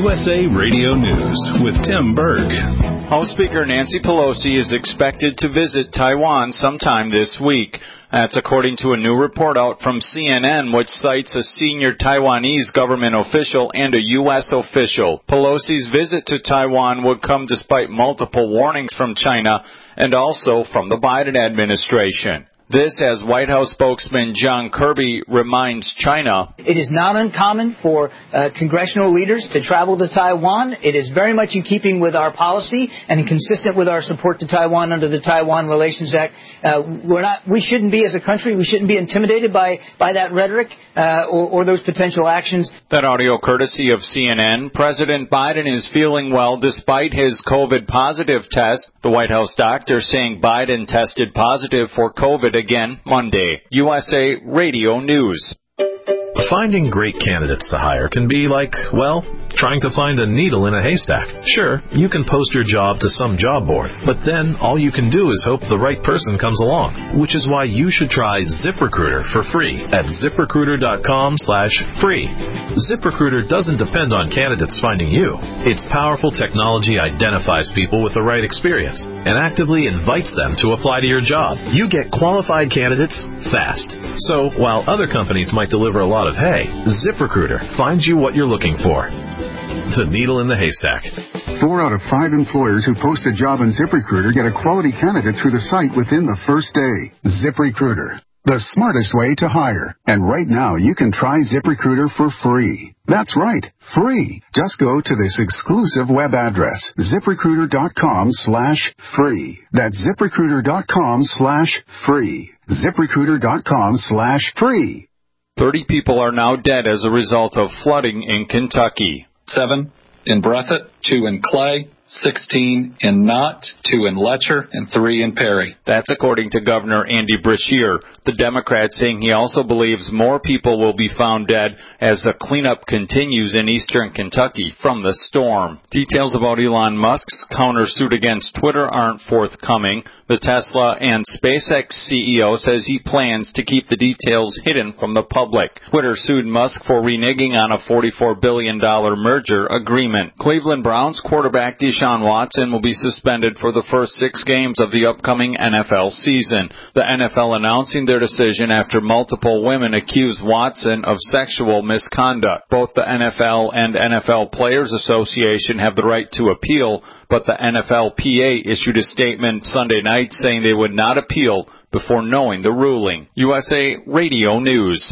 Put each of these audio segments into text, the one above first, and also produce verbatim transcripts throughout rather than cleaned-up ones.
U S A Radio News with Tim Berg. House Speaker Nancy Pelosi is expected to visit Taiwan sometime this week. That's according to a new report out from C N N, which cites a senior Taiwanese government official and a U S official. Pelosi's visit to Taiwan would come despite multiple warnings from China and also from the Biden administration. This, as White House spokesman John Kirby reminds China, it is not uncommon for uh, congressional leaders to travel to Taiwan. It is very much in keeping with our policy and consistent with our support to Taiwan under the Taiwan Relations Act. Uh, we're not, we shouldn't be, as a country, we shouldn't be intimidated by, by that rhetoric uh, or, or those potential actions. That audio courtesy of C N N. President Biden is feeling well despite his COVID positive test. The White House doctor saying Biden tested positive for COVID again Monday. U S A Radio News. Finding great candidates to hire can be like, well, trying to find a needle in a haystack. Sure, you can post your job to some job board, but then all you can do is hope the right person comes along, which is why you should try ZipRecruiter for free at ZipRecruiter.com slash free. ZipRecruiter doesn't depend on candidates finding you. Its powerful technology identifies people with the right experience and actively invites them to apply to your job. You get qualified candidates fast. So while other companies might deliver a lot of hay, ZipRecruiter finds you what you're looking for. The needle in the haystack. Four out of five employers who post a job on ZipRecruiter get a quality candidate through the site within the first day. ZipRecruiter, the smartest way to hire. And right now, you can try ZipRecruiter for free. That's right, free. Just go to this exclusive web address, ZipRecruiter.com slash free. That's ZipRecruiter.com slash free. ZipRecruiter.com slash free. thirty people are now dead as a result of flooding in Kentucky. Seven in Breathitt, two in Clay, sixteen in Knott, two in Letcher, and three in Perry. That's according to Governor Andy Beshear, the Democrat saying he also believes more people will be found dead as the cleanup continues in eastern Kentucky from the storm. Details about Elon Musk's countersuit against Twitter aren't forthcoming. The Tesla and SpaceX C E O says he plans to keep the details hidden from the public. Twitter sued Musk for reneging on a forty-four billion dollars merger agreement. Cleveland Browns quarterback Deshaun Watson will be suspended for the first six games of the upcoming N F L season. The N F L announcing their decision after multiple women accused Watson of sexual misconduct. Both the N F L and N F L Players Association have the right to appeal, but the N F L P A issued a statement Sunday night saying they would not appeal before knowing the ruling. U S A Radio News.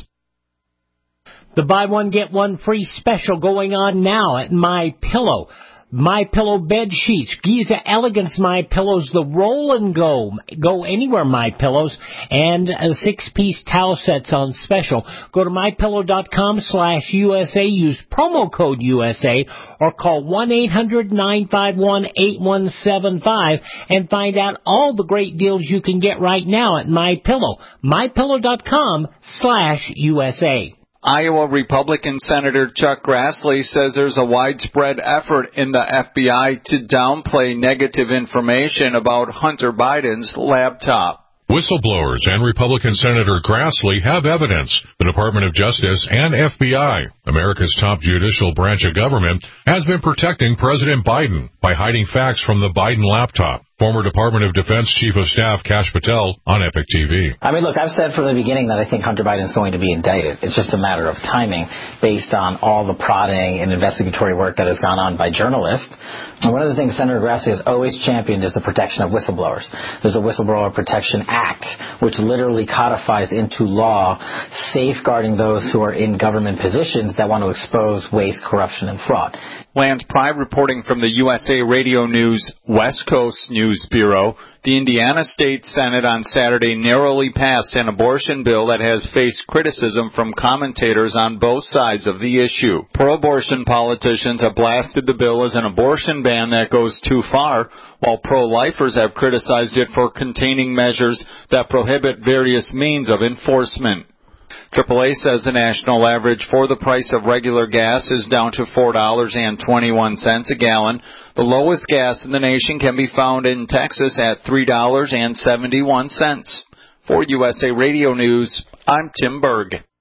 The buy one, get one free special going on now at MyPillow. MyPillow bed sheets, Giza Elegance MyPillows, the roll and go, go anywhere MyPillows, and uh, six-piece towel sets on special. Go to MyPillow.com slash USA, use promo code U S A, or call one eight hundred nine five one eight one seven five and find out all the great deals you can get right now at MyPillow. MyPillow.com slash USA. Iowa Republican Senator Chuck Grassley says there's a widespread effort in the F B I to downplay negative information about Hunter Biden's laptop. Whistleblowers and Republican Senator Grassley have evidence. The Department of Justice and F B I, America's top judicial branch of government, has been protecting President Biden by hiding facts from the Biden laptop. Former Department of Defense Chief of Staff Kash Patel on Epic T V. I mean, look, I've said from the beginning that I think Hunter Biden is going to be indicted. It's just a matter of timing based on all the prodding and investigatory work that has gone on by journalists. And one of the things Senator Grassley has always championed is the protection of whistleblowers. There's a Whistleblower Protection Act, which literally codifies into law safeguarding those who are in government positions that want to expose waste, corruption, and fraud. Lance Pride reporting from the U S A Radio News West Coast News Bureau. The Indiana State Senate on Saturday narrowly passed an abortion bill that has faced criticism from commentators on both sides of the issue. Pro-abortion politicians have blasted the bill as an abortion ban that goes too far, while pro-lifers have criticized it for containing measures that prohibit various means of enforcement. triple A says the national average for the price of regular gas is down to four dollars and twenty-one cents a gallon. The lowest gas in the nation can be found in Texas at three dollars and seventy-one cents. For U S A Radio News, I'm Tim Berg.